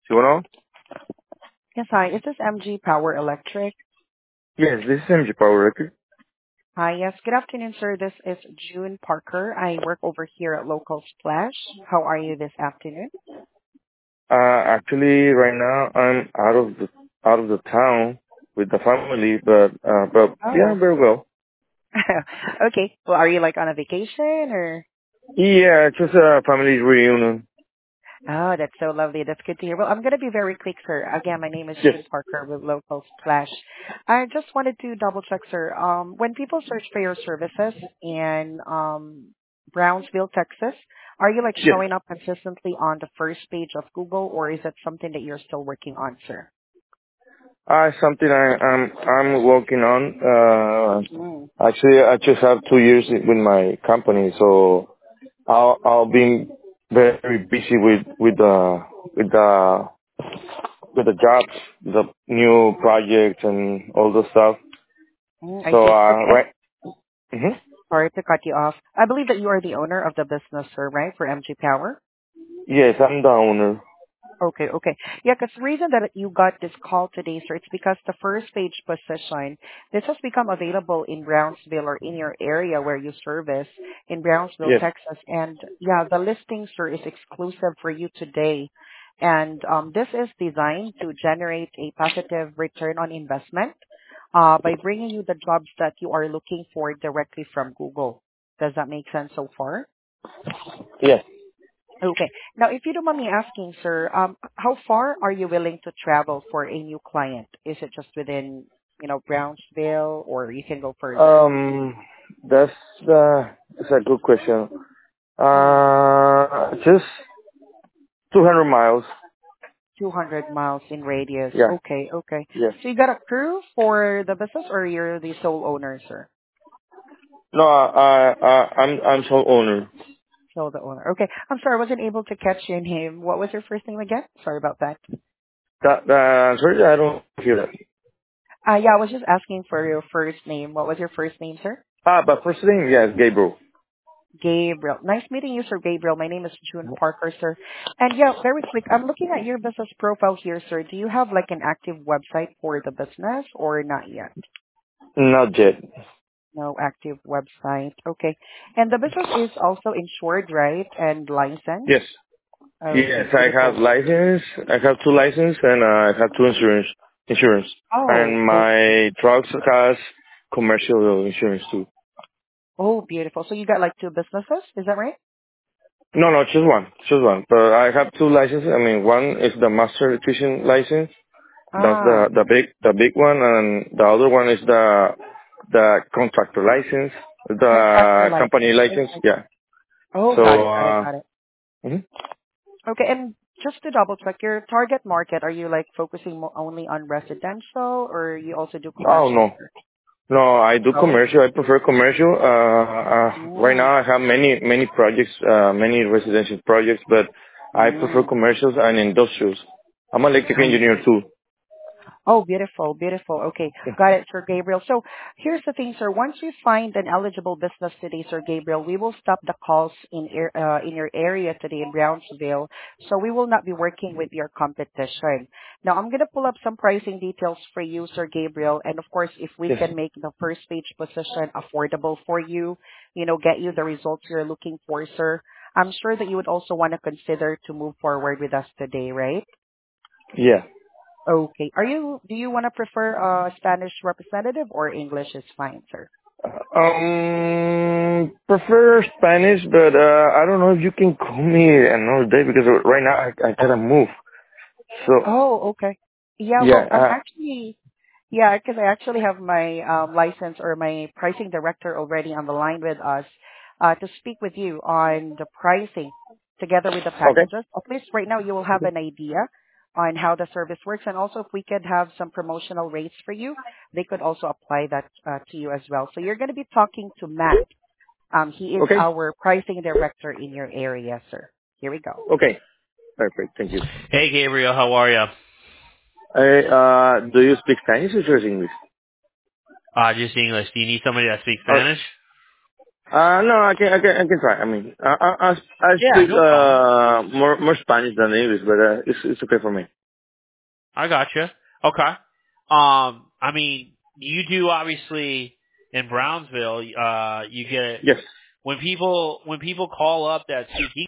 You know? Yes, hi. Is this MG Power Electric? Yes, this is MG Power Record. Hi, yes. Good afternoon, sir. This is June Parker. I work over here at Local Splash. How are you this afternoon? Actually, right now I'm out of the town with the family, but yeah, Oh, very well. okay. Well, are you like on a vacation or? Yeah, just a family reunion. Oh, that's so lovely. That's good to hear. Well, I'm going to be very quick, sir. Again, my name is Yes, June Parker with Local Splash. I just wanted to double check, sir. When people search for your services in Brownsville, Texas, are you like yes. showing up consistently on the first page of Google, or is it something that you're still working on, sir? Something I'm working on. Mm. Actually, I just have 2 years with my company, so I'll be very busy with the jobs, the new projects, and all the stuff. I So see. Okay. And right. Mhm. sorry to cut you off. I believe that you are the owner of the business, sir, right, for MG Power? Yes, I'm the owner. Okay, okay. Yeah, because the reason that you got this call today, sir, it's because the first page position, this has become available in Brownsville or in your area where you service in Brownsville, Yes. Texas. And yeah, the listing, sir, is exclusive for you today. And this is designed to generate a positive return on investment by bringing you the jobs that you are looking for directly from Google. Does that make sense so far? Yes. Okay. Now, if you don't mind me asking, sir, how far are you willing to travel for a new client? Is it just within, Brownsville, or you can go further? Um, that's that's a good question. Mm, Just 200 miles. 200 miles in radius. Yeah. Okay, okay. Yes. So you got a crew for the business, or you're the sole owner, sir? No, I'm sole owner. Sole the owner. Okay. I'm sorry, I wasn't able to catch your name. What was your first name again? Sorry about that. Sorry, I don't hear that. Yeah, I was just asking for your first name. What was your first name, sir? But first thing, yes, Gabriel. Gabriel. Nice meeting you, Sir Gabriel. My name is June Parker, sir. And yeah, very quick. I'm looking at your business profile here, sir. Do you have like an active website for the business or not yet? Not yet. No active website. Okay. And the business is also insured, right? And licensed? Yes. Yes, Okay, I have beautiful. license. I have two license and I have two insurance. Oh, And okay. my trucks has commercial insurance too. Oh, beautiful. So you got like two businesses, is that right? No, no, just one, just one. But I have two licenses. I mean, one is the master electrician license. That's Ah, the big one, and the other one is the contractor license, contractor the company license. license. Okay. Yeah. Oh, So, got it, got it, got it. mhm. Okay, and just to double check, your target market, are you like focusing only on residential or you also do Oh commercial, no, sir? no, I do Oh. commercial. I prefer commercial. Right Mm. now I have many projects, many residential projects, but I prefer Mm. commercials and industrials. I'm an electrical I engineer too. Oh, beautiful, beautiful. Okay, got it, Sir Gabriel. So here's the thing, sir. Once we find an eligible business today, Sir Gabriel, we will stop the calls in your area today in Brownsville. So we will not be working with your competition. Now, I'm gonna pull up some pricing details for you, Sir Gabriel, and of course, if we Yes. can make the first page position affordable for you, get you the results you're looking for, sir. I'm sure that you would also want to consider to move forward with us today, right? Yeah. Okay. Do you want to prefer a Spanish representative or English is fine, sir? Prefer Spanish, but I don't know if you can call me another day because right now I gotta move. So Oh, okay. Yeah, yeah, well, yeah, because I actually have my license or my pricing director already on the line with us to speak with you on the pricing together with the okay, packages. At least right now you will have an idea on how the service works. And also if we could have some promotional rates for you, they could also apply that to you as well. So you're going to be talking to Matt. He is okay, our pricing director in your area, sir. Here we go. okay, perfect. Thank you. Hey, Gabriel, how are you? Hey, do you speak Spanish or just English? Just English. Do you need somebody that speaks Uh, Spanish? no, I can try. I mean, I Yeah, speak no problem. more Spanish than English, but it's okay for me. I gotcha. Okay. I mean, you do obviously in Brownsville. You get Yes. when people call up that speak